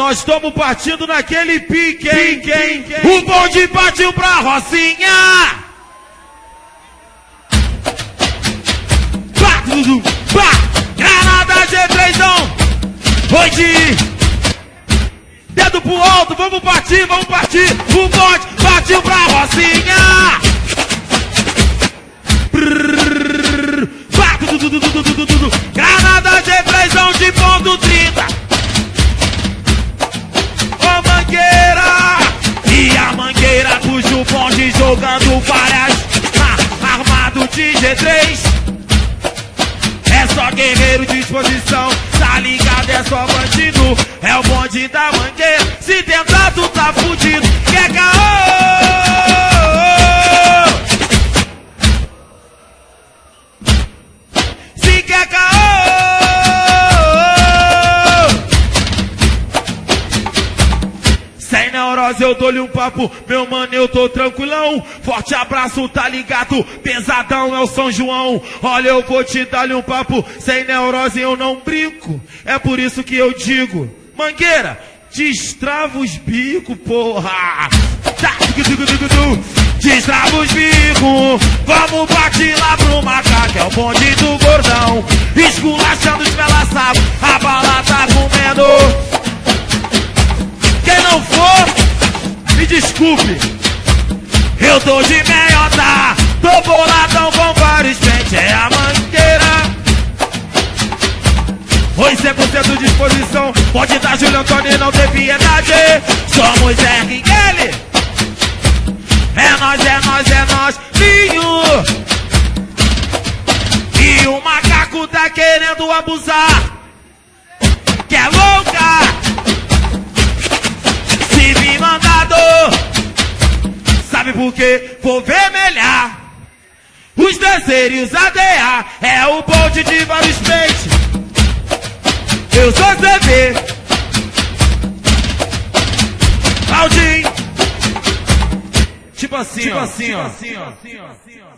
Nós estamos partindo naquele pique, hein? O bonde partiu pra Rocinha. Granada G3ão. Hoje, dedo pro alto, vamos partir. O bonde partiu pra Rocinha. Granada G3ão de ponto 30. Ô Mangueira. E a Mangueira puxa o bonde jogando várias. Armado de G3. É só guerreiro de disposição, tá ligado, é só bandido. É o bonde da Mangueira, se tentar tu tá fudido. Quer caô? Se quer caô? Sem neurose eu dou-lhe um papo, meu mano, eu tô tranquilão. Forte abraço, tá ligado? Pesadão é o São João. Olha, eu vou te dar-lhe um papo. Sem neurose eu não brinco. É por isso que eu digo: Mangueira, destrava os bicos, porra. Destrava os bicos. Vamos partir lá pro macaco, é o bonde do gordão. Esculachando os pelaçados, a bala tá comendo. Quem não for, me desculpe. Eu tô de meiota, tô boladão com vários pentes. É a Mangueira. Oi, 100% de disposição. Pode dar Júlio Antônio, não tem piedade. Somos RL. É nós, Vinho. E o macaco tá querendo abusar. Que é louca. Se me mandado, sabe por quê? Vou vermelhar os terceiros ADA. É o bonde de vários peixes. Eu sou CV Claudinho. Tipo assim, ó.